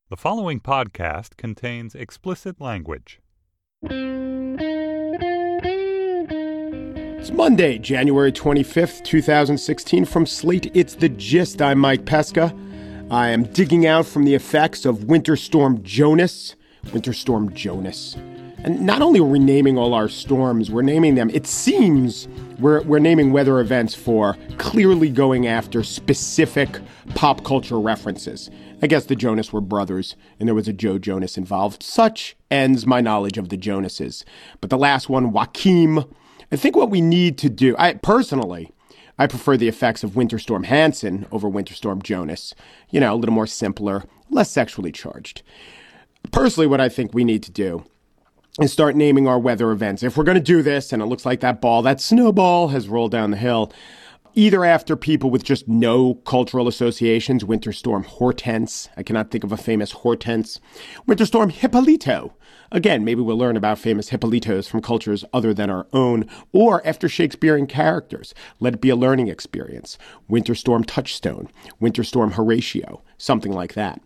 The following podcast contains explicit language. It's Monday, January 25th, 2016. From Slate, it's The Gist. I'm Mike Pesca. I am digging out from the effects of Winter Storm Jonas. Winter Storm Jonas. And not only are we naming all our storms, we're naming them, it seems, we're naming weather events for clearly going after specific pop culture references. I guess the Jonas were brothers, and there was a Joe Jonas involved. Such ends my knowledge of the Jonases. But the last one, Joachim, I think what we need to do, I prefer the effects of Winter Storm Hansen over Winter Storm Jonas. You know, a little more simpler, less sexually charged. Personally, what I think we need to do is start naming our weather events. If we're going to do this, and it looks like that snowball has rolled down the hill, either after people with just no cultural associations, Winter Storm Hortense. I cannot think of a famous Hortense. Winter Storm Hippolito. Again, maybe we'll learn about famous Hippolitos from cultures other than our own, or after Shakespearean characters. Let it be a learning experience. Winter Storm Touchstone, Winter Storm Horatio, something like that.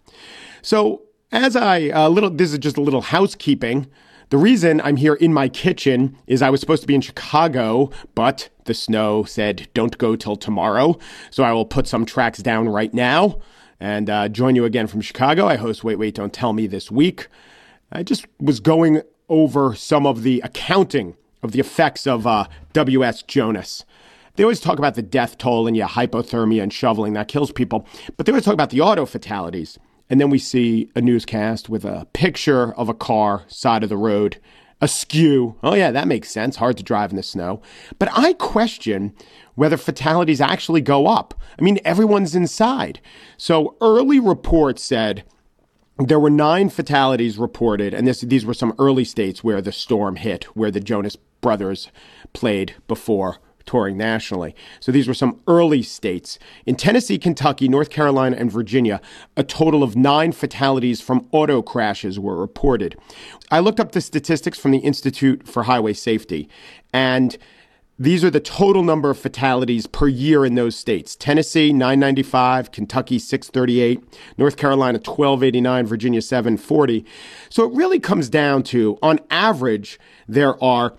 So as this is just a little housekeeping. The reason I'm here in my kitchen is I was supposed to be in Chicago, but the snow said don't go till tomorrow. So I will put some tracks down right now and join you again from Chicago. I host Wait, Don't Tell Me this week. I just was going over some of the accounting of the effects of W.S. Jonas. They always talk about the death toll and hypothermia and shoveling that kills people, but they always talk about the auto fatalities. And then we see a newscast with a picture of a car, side of the road, askew. Oh yeah, that makes sense. Hard to drive in the snow. But I question whether fatalities actually go up. I mean, everyone's inside. So early reports said there were 9 fatalities reported. And these were some early states where the storm hit, where the Jonas Brothers played before touring nationally. So these were some early states. In Tennessee, Kentucky, North Carolina, and Virginia, a total of 9 fatalities from auto crashes were reported. I looked up the statistics from the Institute for Highway Safety, and these are the total number of fatalities per year in those states. Tennessee, 995, Kentucky, 638, North Carolina, 1289, Virginia, 740. So it really comes down to, on average, there are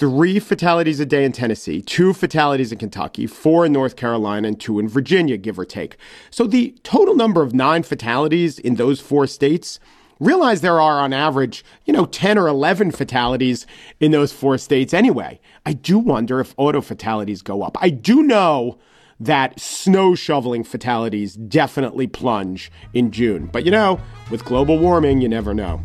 3 fatalities a day in Tennessee, 2 fatalities in Kentucky, 4 in North Carolina, and 2 in Virginia, give or take. So the total number of 9 fatalities in those 4 states, realize there are on average, 10 or 11 fatalities in those 4 states anyway. I do wonder if auto fatalities go up. I do know that snow shoveling fatalities definitely plunge in June. But with global warming, you never know.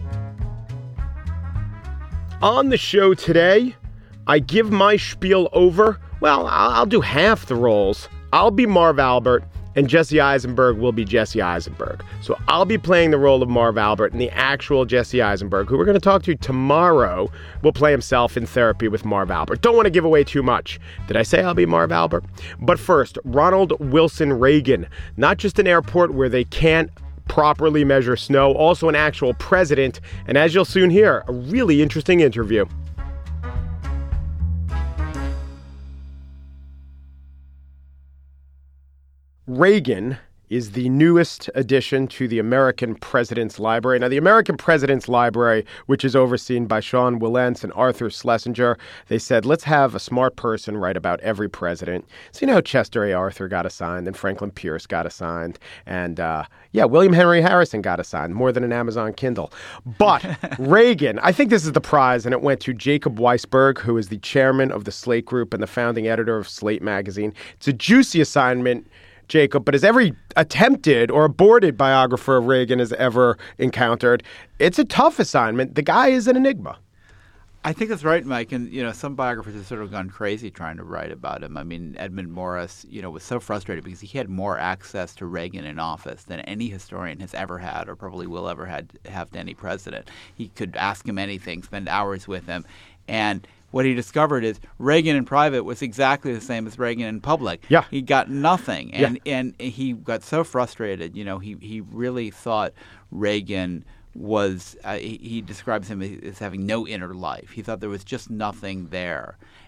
On the show today, I give my spiel over. Well, I'll do half the roles. I'll be Marv Albert, and Jesse Eisenberg will be Jesse Eisenberg. So I'll be playing the role of Marv Albert, and the actual Jesse Eisenberg, who we're going to talk to tomorrow, will play himself in therapy with Marv Albert. Don't want to give away too much. Did I say I'll be Marv Albert? But first, Ronald Wilson Reagan, not just an airport where they can't properly measure snow, also an actual president, and as you'll soon hear, a really interesting interview. Reagan is the newest addition to the American President's Library. Now, the American President's Library, which is overseen by Sean Wilentz and Arthur Schlesinger, they said, let's have a smart person write about every president. So, Chester A. Arthur got assigned, and Franklin Pierce got assigned, and, William Henry Harrison got assigned, more than an Amazon Kindle. But Reagan, I think this is the prize, and it went to Jacob Weisberg, who is the chairman of the Slate Group and the founding editor of Slate Magazine. It's a juicy assignment, Jacob, but as every attempted or aborted biographer of Reagan has ever encountered, it's a tough assignment. The guy is an enigma. I think that's right, Mike. And, some biographers have sort of gone crazy trying to write about him. I mean, Edmund Morris, was so frustrated because he had more access to Reagan in office than any historian has ever had or probably will ever have to any president. He could ask him anything, spend hours with him. And what he discovered is Reagan in private was exactly the same as Reagan in public. Yeah. He got nothing. And he got so frustrated. He really thought Reagan was he describes him as having no inner life. He thought there was just nothing there.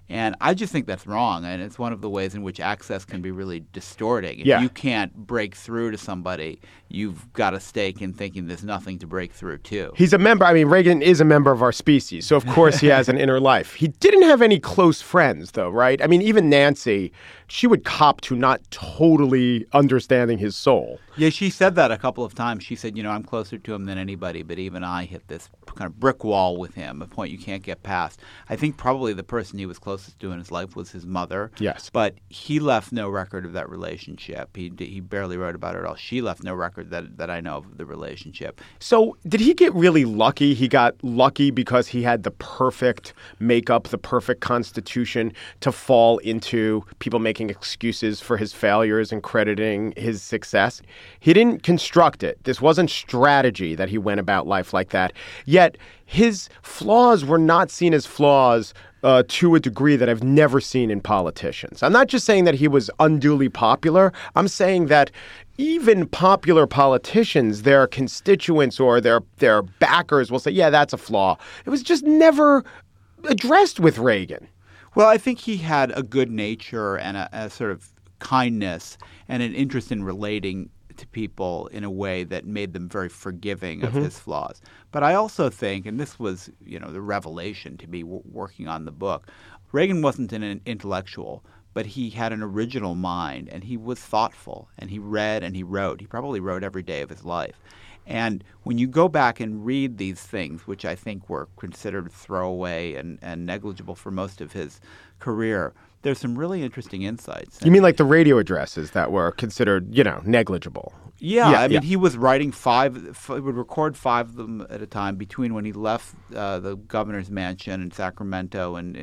And I just think that's wrong, and it's one of the ways in which access can be really distorting. If Yeah. you can't break through to somebody, you've got a stake in thinking there's nothing to break through to. He's a member. I mean, Reagan is a member of our species, so of course he has an inner life. He didn't have any close friends, though, right? I mean, even Nancy, she would cop to not totally understanding his soul. Yeah, she said that a couple of times. She said, I'm closer to him than anybody, but even I hit this kind of brick wall with him, a point you can't get past. I think probably the person he was closest to in his life was his mother. Yes. But he left no record of that relationship. He barely wrote about it at all. She left no record that I know of the relationship. So did he get really lucky? He got lucky because he had the perfect makeup, the perfect constitution to fall into people making excuses for his failures and crediting his success. He didn't construct it. This wasn't strategy that he went about life like that. Yet his flaws were not seen as flaws to a degree that I've never seen in politicians. I'm not just saying that he was unduly popular. I'm saying that even popular politicians, their constituents or their backers will say, yeah, that's a flaw. It was just never addressed with Reagan. Well, I think he had a good nature and a sort of kindness and an interest in relating to people in a way that made them very forgiving of his flaws. But I also think, and this was, the revelation to me working on the book, Reagan wasn't an intellectual, but he had an original mind, and he was thoughtful, and he read and he wrote. He probably wrote every day of his life. And when you go back and read these things, which I think were considered throwaway and negligible for most of his career, there's some really interesting insights. You mean like the radio addresses that were considered, negligible? Yeah, I mean, he was writing he would record 5 of them at a time between when he left the governor's mansion in Sacramento in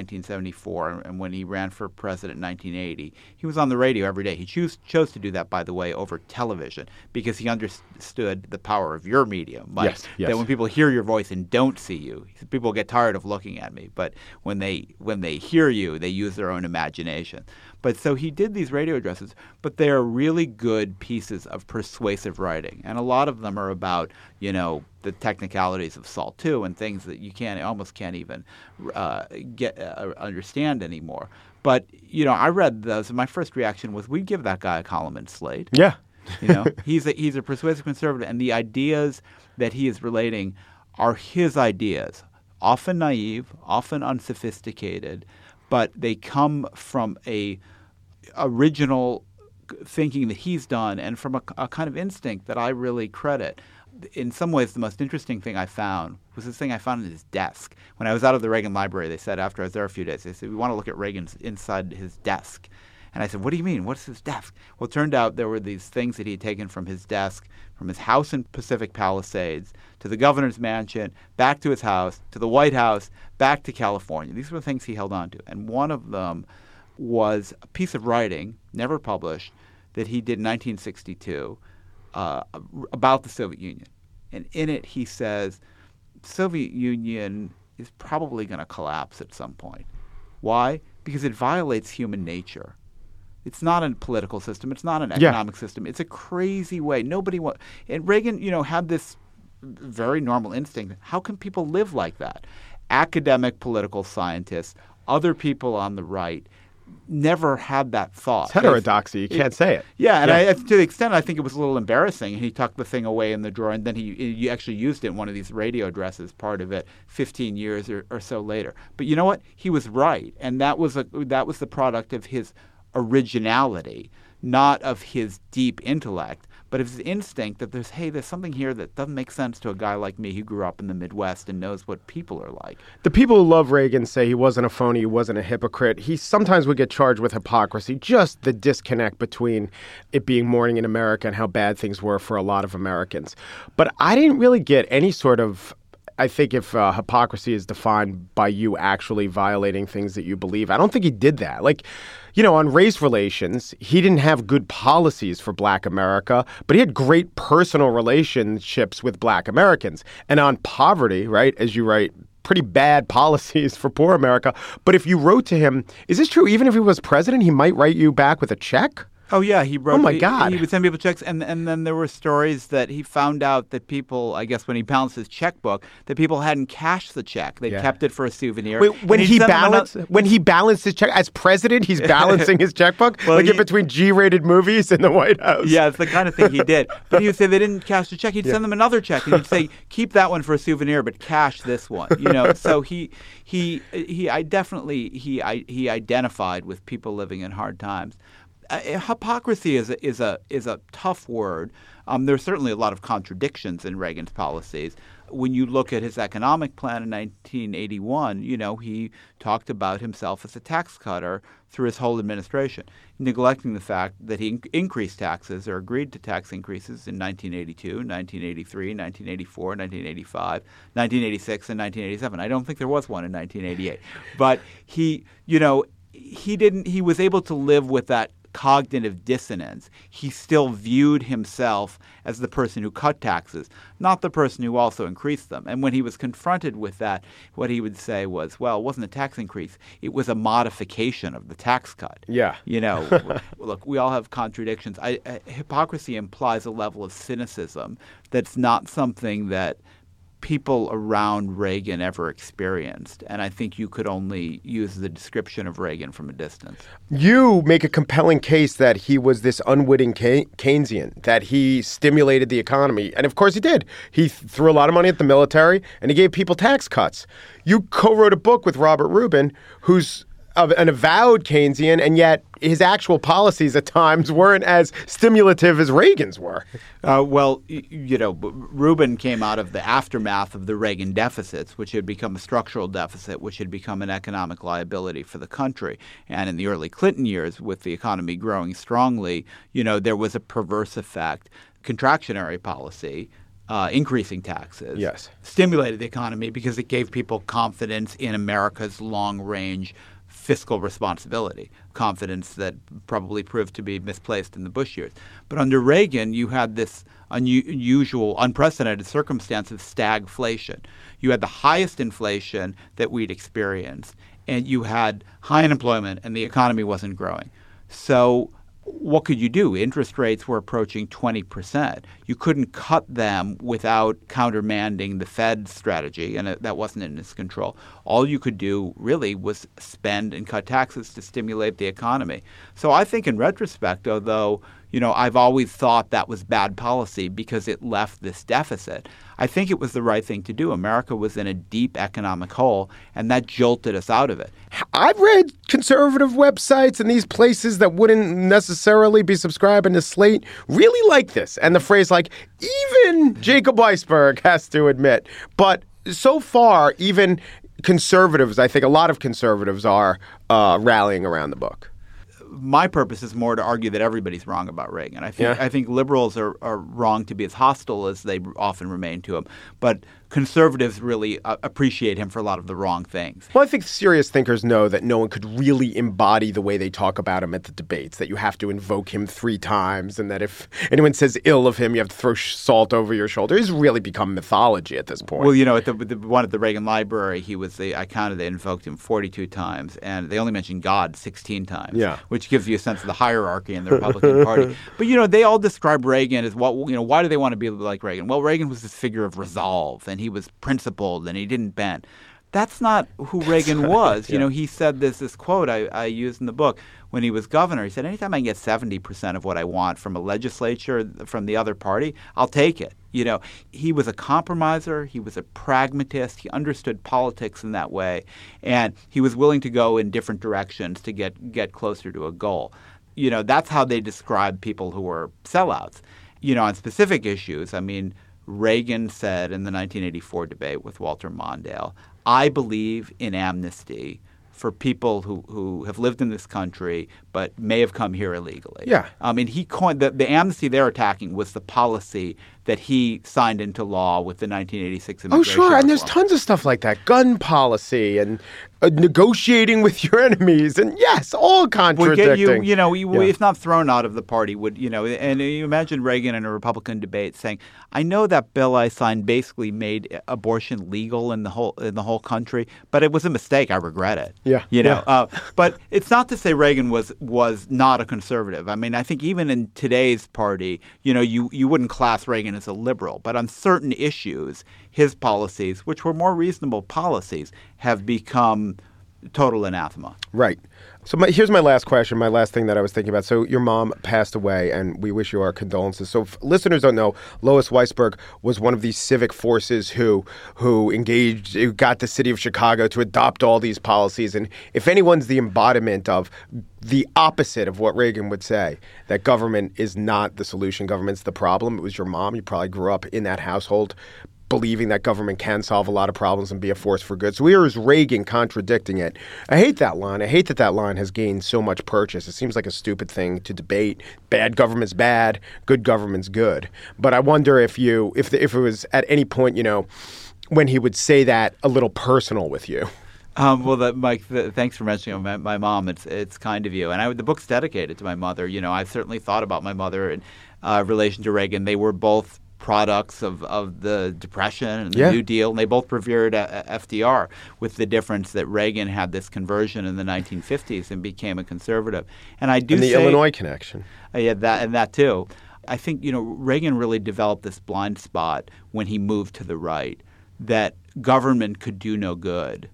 1974 and when he ran for president in 1980. He was on the radio every day. He chose to do that, by the way, over television because he understood the power of your medium, Mike. Yes. That when people hear your voice and don't see you, people get tired of looking at me. But when they hear you, they use their own imagination. But so he did these radio addresses, but they are really good pieces of persuasive writing. And a lot of them are about, the technicalities of SALT II and things that you almost can't even understand anymore. But, I read those and my first reaction was we'd give that guy a column in Slate. Yeah. He's a persuasive conservative, and the ideas that he is relating are his ideas, often naive, often unsophisticated, but they come from a original thinking that he's done and from a kind of instinct that I really credit. In some ways, the most interesting thing I found was this thing I found in his desk. When I was out of the Reagan library, they said after I was there a few days, they said, we want to look at Reagan's inside his desk. And I said, what do you mean? What's his desk? Well, it turned out there were these things that he had taken from his desk, from his house in Pacific Palisades, to the governor's mansion, back to his house, to the White House, back to California. These were the things he held on to. And one of them was a piece of writing, never published, that he did in 1962 about the Soviet Union. And in it, he says, the Soviet Union is probably going to collapse at some point. Why? Because it violates human nature. It's not a political system. It's not an economic system. It's a crazy way. And Reagan, had this very normal instinct. How can people live like that? Academic political scientists, other people on the right, never had that thought. It's heterodoxy. You can't say it. Yeah, and to the extent I think it was a little embarrassing. He tucked the thing away in the drawer, and then he actually used it in one of these radio addresses, part of it, 15 years or so later. But you know what? He was right, and that was the product of his originality, not of his deep intellect, but of his instinct that there's something here that doesn't make sense to a guy like me who grew up in the Midwest and knows what people are like. The people who love Reagan say he wasn't a phony, he wasn't a hypocrite. He sometimes would get charged with hypocrisy, just the disconnect between it being morning in America and how bad things were for a lot of Americans. But I didn't really get any sort of, I think if hypocrisy is defined by you actually violating things that you believe, I don't think he did that. On race relations, he didn't have good policies for Black America, but he had great personal relationships with Black Americans. And on poverty, right, as you write, pretty bad policies for poor America. But if you wrote to him, is this true? Even if he was president, he might write you back with a check? Oh, yeah. He wrote. Oh, my God. He would send people checks. And then there were stories that he found out that people, I guess when he balanced his checkbook, that people hadn't cashed the check. They kept it for a souvenir. Wait, when he balanced his check as president, he's balancing his checkbook? Well, in between G-rated movies in the White House? Yeah, it's the kind of thing he did. But he would say they didn't cash the check. He'd send them another check. And he'd say, keep that one for a souvenir, but cash this one. So he identified with people living in hard times. Hypocrisy is a tough word. There's certainly a lot of contradictions in Reagan's policies. When you look at his economic plan in 1981, he talked about himself as a tax cutter through his whole administration, neglecting the fact that he increased taxes or agreed to tax increases in 1982, 1983, 1984, 1985, 1986, and 1987. I don't think there was one in 1988. But he was able to live with that cognitive dissonance. He still viewed himself as the person who cut taxes, not the person who also increased them. And when he was confronted with that, what he would say was, well, it wasn't a tax increase. It was a modification of the tax cut. Yeah. Look, we all have contradictions. Hypocrisy implies a level of cynicism that's not something that people around Reagan ever experienced. And I think you could only use the description of Reagan from a distance. You make a compelling case that he was this unwitting Keynesian, that he stimulated the economy. And of course he did. He threw a lot of money at the military and he gave people tax cuts. You co-wrote a book with Robert Rubin, who's an avowed Keynesian, and yet his actual policies at times weren't as stimulative as Reagan's were. Rubin came out of the aftermath of the Reagan deficits, which had become a structural deficit, which had become an economic liability for the country. And in the early Clinton years, with the economy growing strongly, there was a perverse effect. Contractionary policy, increasing taxes, stimulated the economy because it gave people confidence in America's long-range fiscal responsibility, confidence that probably proved to be misplaced in the Bush years. But under Reagan, you had this unusual, unprecedented circumstance of stagflation. You had the highest inflation that we'd experienced, and you had high unemployment, and the economy wasn't growing. So what could you do? Interest rates were approaching 20%. You couldn't cut them without countermanding the Fed's strategy, and that wasn't in his control. All you could do really was spend and cut taxes to stimulate the economy. So I think in retrospect, although I've always thought that was bad policy because it left this deficit, I think it was the right thing to do. America was in a deep economic hole, and that jolted us out of it. I've read conservative websites and these places that wouldn't necessarily be subscribing to Slate really like this. And the phrase like, even Jacob Weisberg has to admit. But so far, even conservatives, I think a lot of conservatives are rallying around the book. My purpose is more to argue that everybody's wrong about Reagan. I think liberals are wrong to be as hostile as they often remain to him. But conservatives really appreciate him for a lot of the wrong things. Well, I think serious thinkers know that no one could really embody the way they talk about him at the debates, that you have to invoke him 3 times, and that if anyone says ill of him, you have to throw salt over your shoulder. He's really become mythology at this point. Well, at the one at the Reagan Library, I counted they invoked him 42 times, and they only mentioned God 16 times, which gives you a sense of the hierarchy in the Republican Party. But, they all describe Reagan as, why do they want to be like Reagan? Well, Reagan was this figure of resolve, and he was principled, and he didn't bend. That's not who Reagan was. He said this quote I used in the book when he was governor. He said, anytime I can get 70% of what I want from a legislature, from the other party, I'll take it. He was a compromiser. He was a pragmatist. He understood politics in that way. And he was willing to go in different directions to get closer to a goal. That's how they describe people who were sellouts. On specific issues, Reagan said in the 1984 debate with Walter Mondale, I believe in amnesty for people who have lived in this country but may have come here illegally. Yeah. He coined the amnesty they're attacking was the policy that he signed into law with the 1986 Oh, immigration sure. And there's reform. tons of stuff like that. Gun policy and negotiating with your enemies. And yes, all Would contradicting. get you, Yeah. if not thrown out of the party, and you imagine Reagan in a Republican debate saying, "I know that bill I signed basically made abortion legal in the whole country, but it was a mistake. I regret it." Yeah. But it's not to say Reagan was not a conservative. I mean, I think even in today's party, you wouldn't class Reagan as a liberal, but on certain issues, his policies, which were more reasonable policies, have become total anathema. Right. So here's my last question, my last thing that I was thinking about. So your mom passed away, and we wish you our condolences. So if listeners don't know, Lois Weisberg was one of these civic forces who engaged, who got the city of Chicago to adopt all these policies. And if anyone's the embodiment of the opposite of what Reagan would say, that government is not the solution, government's the problem, it was your mom. You probably grew up in that household, believing that government can solve a lot of problems and be a force for good. So here's Reagan contradicting it. I hate that line. I hate that that line has gained so much purchase. It seems like a stupid thing to debate. Bad government's bad, good government's good. But I wonder if it was at any point, when he would say that a little personal with you. Mike, thanks for mentioning my mom. It's kind of you. And the book's dedicated to my mother. I've certainly thought about my mother in relation to Reagan. They were both products of the Depression and the New Deal, and they both preferred FDR, with the difference that Reagan had this conversion in the 1950s and became a conservative. And I do and the say, Illinois connection. Yeah, that too. I think Reagan really developed this blind spot when he moved to the right, that government could do no good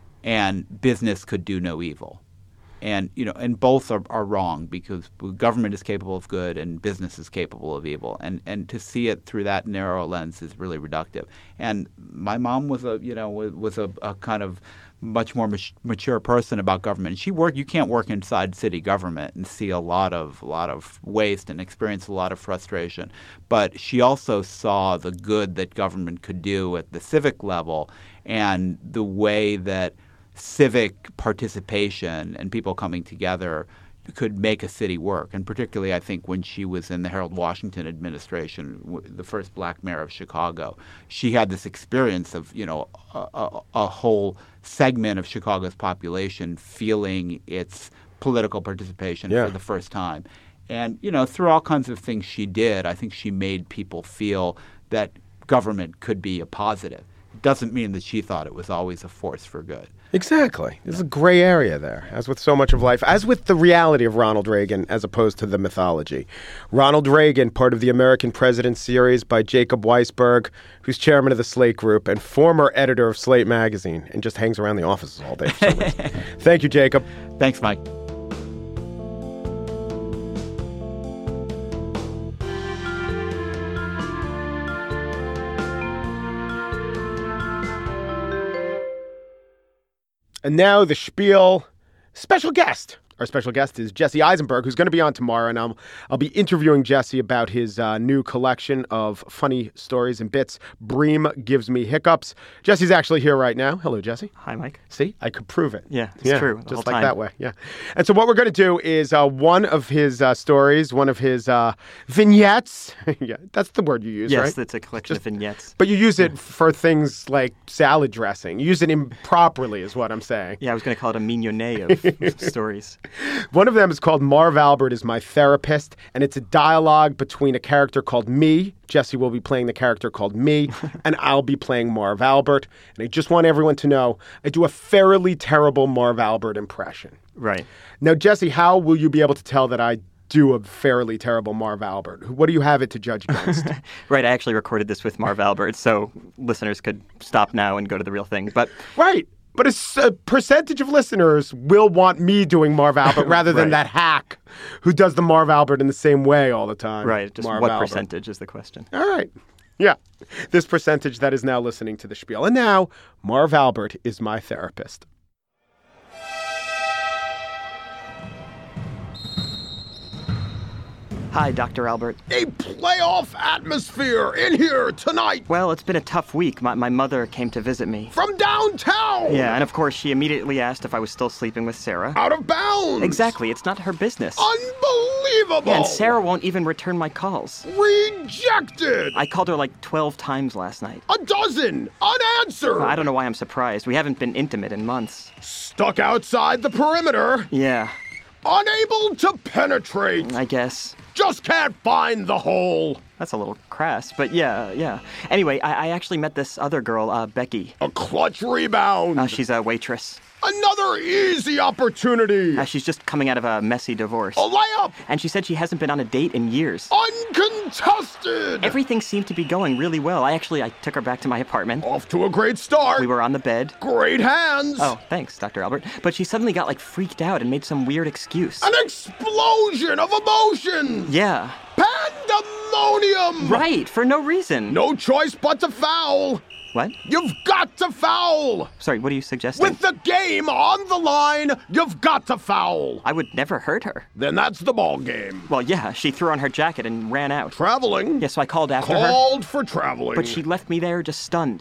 and business could do no evil. And both are wrong, because government is capable of good and business is capable of evil. And to see it through that narrow lens is really reductive. And my mom was a kind of much more mature person about government. You can't work inside city government and see a lot of waste and experience a lot of frustration. But she also saw the good that government could do at the civic level, and the way that civic participation and people coming together could make a city work. And particularly, I think, when she was in the Harold Washington administration, the first black mayor of Chicago, she had this experience of, a whole segment of Chicago's population feeling its political participation for the first time. And, through all kinds of things she did, I think she made people feel that government could be a positive. It doesn't mean that she thought it was always a force for good. Exactly. There's a gray area there, as with so much of life, as with the reality of Ronald Reagan, as opposed to the mythology. Ronald Reagan, part of the American President series by Jacob Weisberg, who's chairman of the Slate Group and former editor of Slate Magazine, and just hangs around the offices all day for some reason. Thank you, Jacob. Thanks, Mike. And now the spiel. Special guest. Our special guest is Jesse Eisenberg, who's going to be on tomorrow, and I'll be interviewing Jesse about his new collection of funny stories and bits, Bream Gives Me Hiccups. Jesse's actually here right now. Hello, Jesse. Hi, Mike. See, I could prove it. Yeah, it's true. Just like that way. Yeah. And so what we're going to do is one of his stories, one of his vignettes. Yeah, that's the word you use, right? Yes, it's a collection of vignettes. But you use it for things like salad dressing. You use it improperly, is what I'm saying. Yeah, I was going to call it a mignonette of stories. One of them is called Marv Albert is My Therapist, and it's a dialogue between a character called me. Jesse will be playing the character called me, and I'll be playing Marv Albert. And I just want everyone to know I do a fairly terrible Marv Albert impression. Right. Now, Jesse, how will you be able to tell that I do a fairly terrible Marv Albert? What do you have it to judge against? Right. I actually recorded this with Marv Albert, so listeners could stop now and go to the real thing. But right. But a percentage of listeners will want me doing Marv Albert rather than that hack who does the Marv Albert in the same way all the time. Right. Just Marv what Albert. percentage is the question? All right. Yeah. This percentage that is now listening to the spiel. And now, Marv Albert is my therapist. Hi, Dr. Albert. A playoff atmosphere in here tonight. Well, it's been a tough week. My mother came to visit me. From downtown. Yeah, and of course, she immediately asked if I was still sleeping with Sarah. Out of bounds. Exactly, it's not her business. Unbelievable. Yeah, and Sarah won't even return my calls. Rejected. I called her like 12 times last night. A dozen. Unanswered. I don't know why I'm surprised. We haven't been intimate in months. Stuck outside the perimeter. Yeah, Unable to penetrate. I guess. Just can't find the hole. That's a little crass, but yeah. Anyway, I actually met this other girl, Becky. A clutch rebound. She's a waitress. Another easy opportunity. She's just coming out of a messy divorce. A layup. And she said she hasn't been on a date in years. Uncontested. Everything seemed to be going really well. I took her back to my apartment. Off to a great start. We were on the bed. Great hands. Oh, thanks, Dr. Albert. But she suddenly got freaked out and made some weird excuse. An explosion of emotions. Yeah. Pandemonium. Right, for no reason. No choice but to foul. What? You've got to foul. Sorry, what are you suggesting? With the game on the line, you've got to foul. I would never hurt her. Then that's the ball game. Well, yeah, she threw on her jacket and ran out. Traveling. Yeah, so I called after her. Called for traveling. But she left me there just stunned.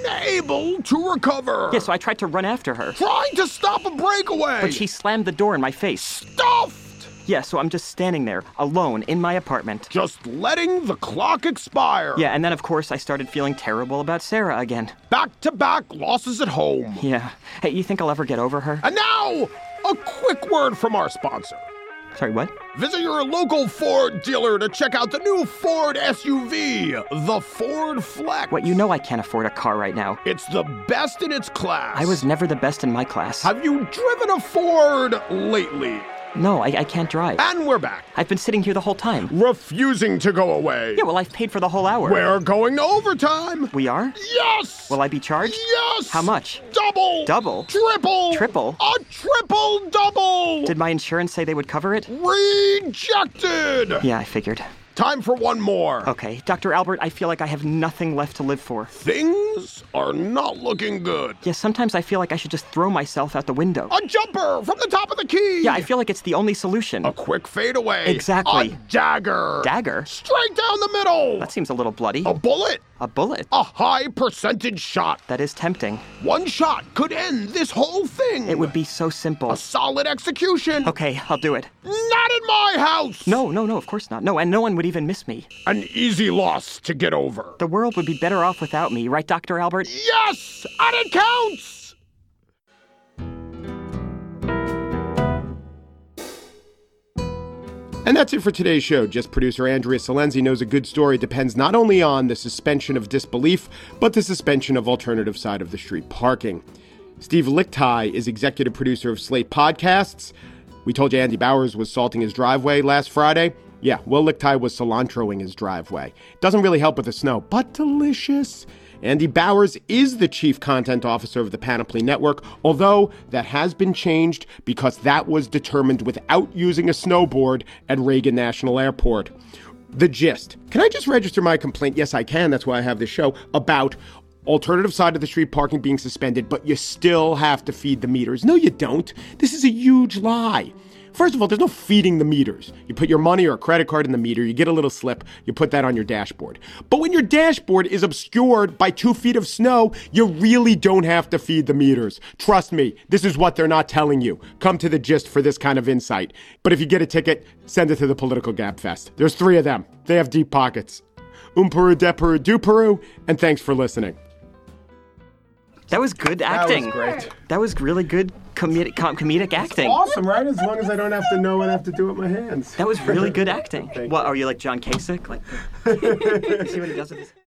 Unable to recover. Yeah, so I tried to run after her. Trying to stop a breakaway. But she slammed the door in my face. Stuffed. Yeah, so I'm just standing there, alone, in my apartment. Just letting the clock expire. Yeah, and then of course I started feeling terrible about Sarah again. Back-to-back losses at home. Yeah. Hey, you think I'll ever get over her? And now, a quick word from our sponsor. Sorry, what? Visit your local Ford dealer to check out the new Ford SUV, the Ford Flex. What, you know I can't afford a car right now. It's the best in its class. I was never the best in my class. Have you driven a Ford lately? No, I can't drive. And we're back. I've been sitting here the whole time. Refusing to go away. Yeah, well, I've paid for the whole hour. We're going to overtime. We are? Yes! Will I be charged? Yes! How much? Double! Double? Triple! Triple? A triple double! Did my insurance say they would cover it? Rejected! Yeah, I figured. Time for one more. Okay, Dr. Albert, I feel like I have nothing left to live for. Things are not looking good. Yeah, sometimes I feel like I should just throw myself out the window. A jumper from the top of the key. Yeah, I feel like it's the only solution. A quick fadeaway. Exactly. A dagger. Dagger? Straight down the middle. That seems a little bloody. A bullet. A bullet? A high percentage shot. That is tempting. One shot could end this whole thing. It would be so simple. A solid execution. Okay, I'll do it. Not in my house. No, of course not. No, and no one would even miss me. An easy loss to get over. The world would be better off without me, right, Dr. Albert? Yes! And it counts! And that's it for today's show. Just producer Andrea Salenzi knows a good story depends not only on the suspension of disbelief, but the suspension of alternative side of the street parking. Steve Lichtai is executive producer of Slate Podcasts. We told you Andy Bowers was salting his driveway last Friday. Yeah, Will Lichtai was cilantroing his driveway. Doesn't really help with the snow, but delicious. Andy Bowers is the chief content officer of the Panoply Network, although that has been changed because that was determined without using a snowboard at Reagan National Airport. The gist. Can I just register my complaint? Yes, I can. That's why I have this show about alternative side of the street parking being suspended, but you still have to feed the meters. No, you don't. This is a huge lie. First of all, there's no feeding the meters. You put your money or a credit card in the meter, you get a little slip, you put that on your dashboard. But when your dashboard is obscured by 2 feet of snow, you really don't have to feed the meters. Trust me, this is what they're not telling you. Come to the gist for this kind of insight. But if you get a ticket, send it to the Political Gab Fest. There's 3 of them. They have deep pockets. Peru, de Peru, du Peru, and thanks for listening. That was good acting. That was great. That was really good comedic acting. Awesome, right? As long as I don't have to know what I have to do with my hands. That was really good acting. Thank What, are you like John Kasich? Like, see what he does with his...